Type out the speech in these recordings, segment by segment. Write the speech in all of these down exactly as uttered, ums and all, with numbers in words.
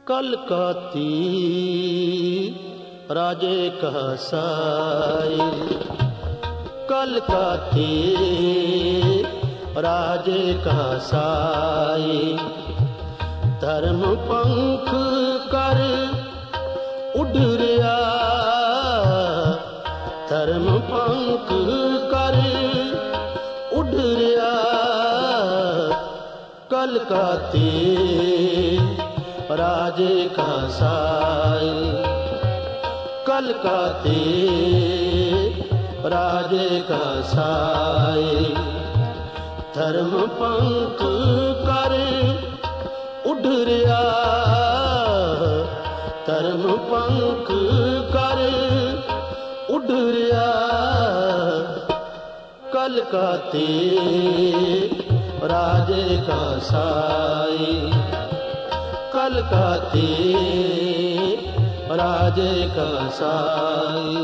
कलकत्ती राजे का साई, कलकत्ती राजे का साई। धर्म पंख कर उड़िया, धर्म पंख कर उड़िया। कलकत्ती राजे का साई, कलकत्ती राजे का साई। धर्म पंख कर उड़िया, धर्म पंख कर उड़िया। कलकत्ती राजे का साई, कलकत्ती राजे का साई।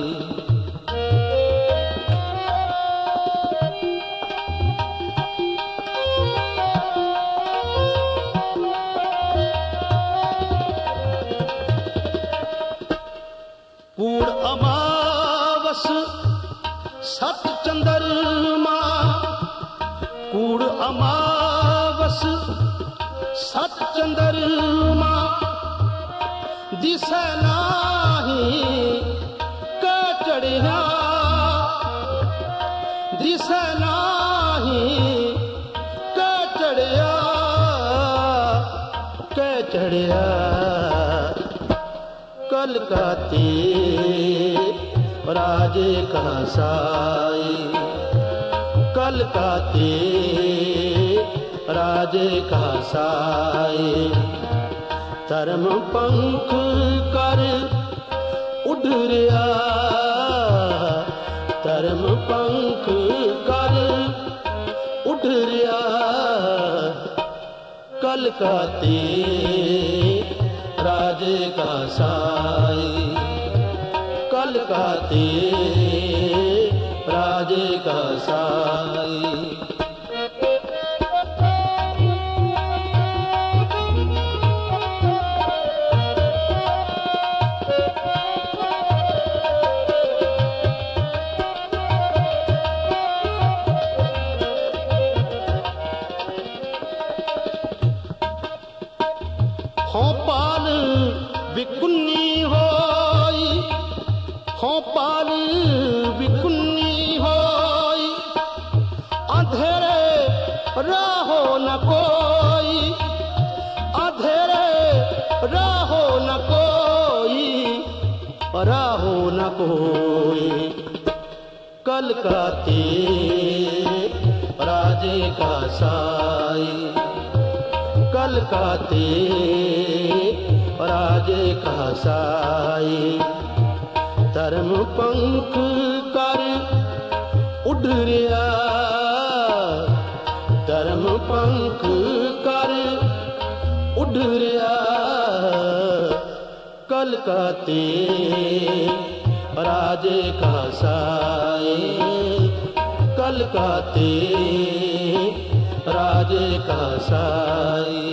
पूर्ण अमावस सत चंद्रमा, पूर्ण अमावस सत चंद्रमा। दिसे नाही के चढ़िया, दिसे नाही के चढ़िया, के चढ़िया। कलकत्ती राजे का साई, कलकत्ती राजे का साई। धर्म पंख कर उड़िया, धर्म पंख कर उड़िया। कलकत्ती राजे का साई, कलकत्ती राजे का साई। हों पाल बिकुन्नी होई, हों पाल बिकुन्नी होई। अंधेरे राहो न कोई, अंधेरे राहो न कोई, राहो न कोई। कलकत्ती राजे का साई, कलकत्ती राजे का साई। धर्म पंख कर उड़िया, धर्म पंख कर उड़िया। कलकत्ती राजे का साई, कलकत्ती राजे का साई।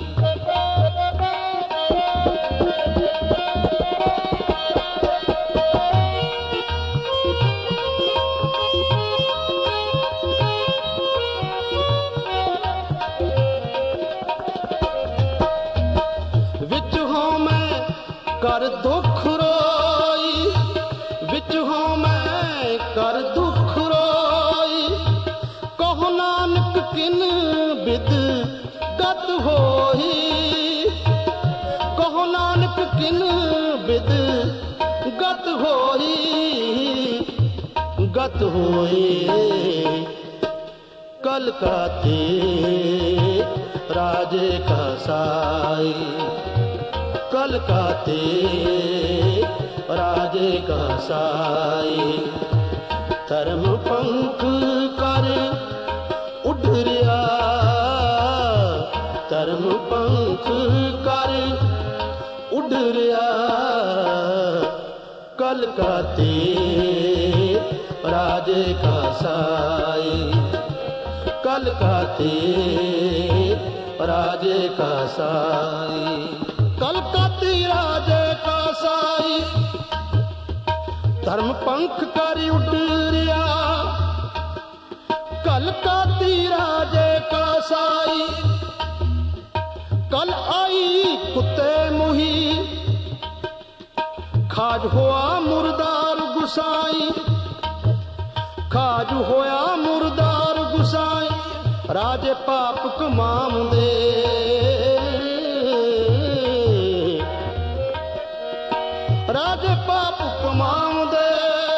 विच हों मैं कर दुख रोई, विच हों मैं कर दुख रोई। कहो नानक किन बिद गत होई, कहो नानक किन बिद गत होई, गत होई। कलकत्ती राजे का साई, कलकत्ती राजे का साई। धर्म पंख कर उड़िया, धर्म पंख कर उड़िया। कलकत्ती राजे का साई, कलकत्ती राजे का साई। कलकत्ता आई कुत्ते मुही, खाज होया मुर्दार गुसाई, खाज होया मुर्दार गुसाई, राजे पाप कमाउंदे, राजे पाप कमाउंदे,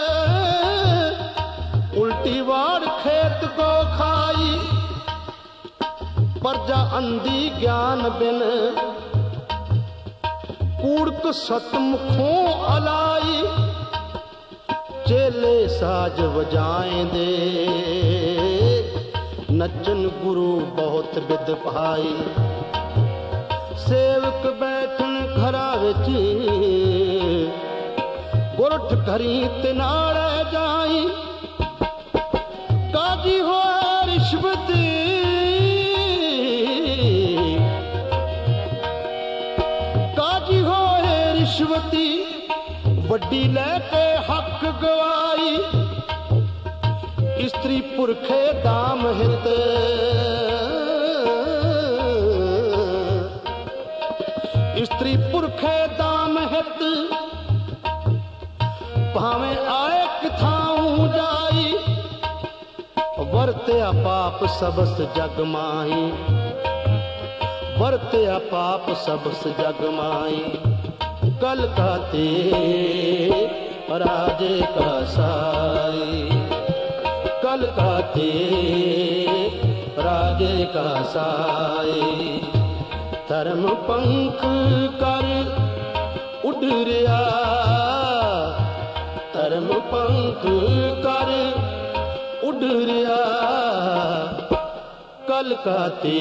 उल्टी वाड़ खेत को खाई, प्रजा अंधी ज्ञान बिन, कूड़क सतमुखों अलाई, चेले साज बजाएं दे, नचन गुरु बहुत विद पाई, सेवक बैठन घरा विच, गुरठ घरी तिनाड़े जाई, काजी होए रिश्वती, काजी होए रिश्वती, वड्डी लेके हक गवाई, स्त्री पुरखे दाम हित, स्त्री पुरखे दाम हित, भावें आए किथाऊं जाई, वरत्या पाप सबस जग माही, वरत्या पाप सबस जग माही, कल का ते राजे का साई, कल का ते राजे का साई, धर्म पंख कर उड़ रिया, धर्म पंख कर उड़ रिया, कल का ते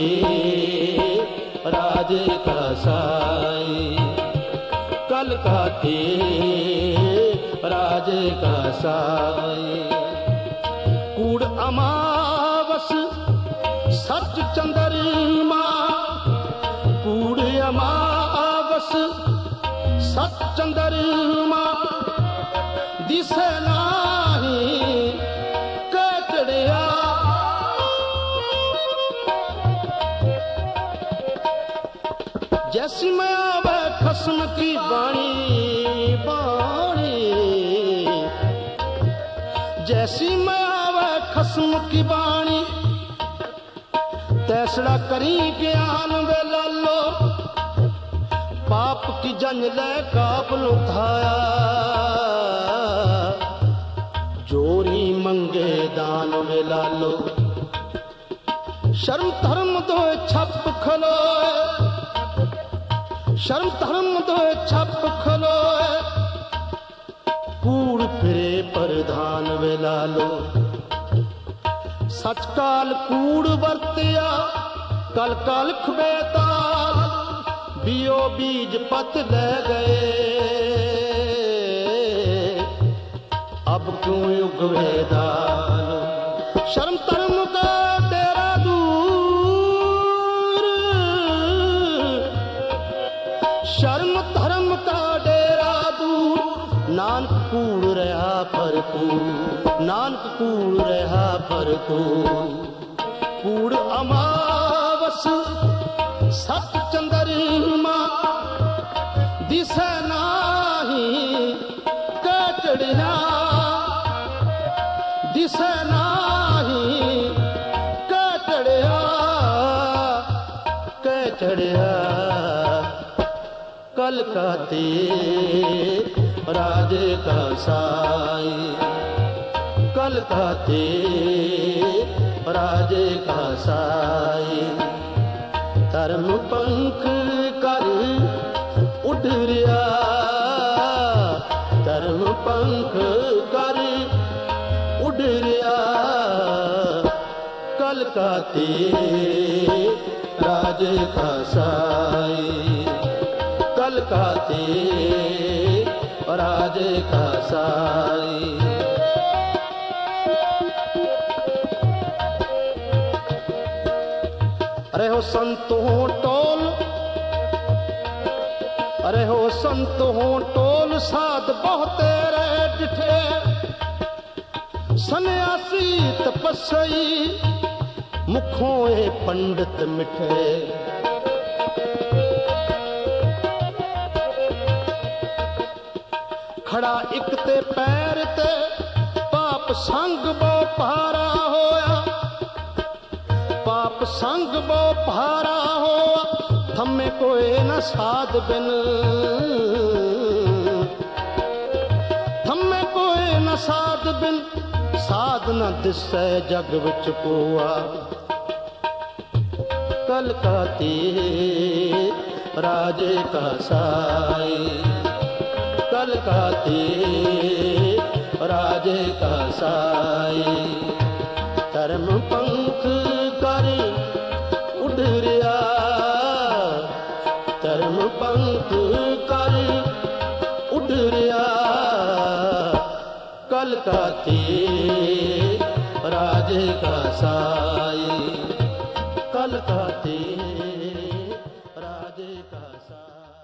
राजे का साई, कल का ते राजे का साई, कूड़ अमावस सच चंद्रमा, कूड़ अमावस सच चंद्रमा, दिसे नाही कटड़िया, जैसी मैं आवे खस्म की बाणी, बाणी, जैसी मैं आवे खस्म की बाणी, तैसड़ा करी ज्ञान वे लालो, पाप की जंज ले काबल उठाया, जोरी मंगे दान वे लालो, शर्म धर्म दो छप खलोए, शर्म धर्म दो छप खलोए, कूड़ फिरे प्रधान वे लालो, सच काल कूड़ वर्तिया, कल कल खबेताल, बियो बीज पत ले गए, अब क्यों युग वेदाल, शर्म धर्म का तेरा दूर, शर्म धर्म का डेरा दूर, नानक कूड़ रहा भरपूर, नानक कूड़ रहा भरपूर, कूड़ अमावस सत चंद्रमा, दिसे नाही कटड़िया, दिसे नाही कटड़िया, कटड़िया, कल का ते राजे का साई, कल का ते राजे का साई, धर्म पंख कर उड़ रिया, धर्म पंख कर उड़ रिया, कल का ते राजे का साई, कल का ते राजे का साई, अरे हो संतों टोल, अरे हो संतों टोल, साध बहुते रे डिठे, सन्यासी तपस्वी, मुखों ए पंडित मिठे, खड़ा एक ते पैर ते पाप संग बो भारा होया, पाप संग बो भारा होया, थमे कोई न साध बिन, थमे कोई न साध बिन, साध न दिसै जग विच कोआ। कल का तीर राजे का साई, कल का तीर राजे का साई, धर्म पंख कर उडरिया, धर्म पंख कर उडरिया, कल का तीर राजे का साई, कल का तीर राजे का साई।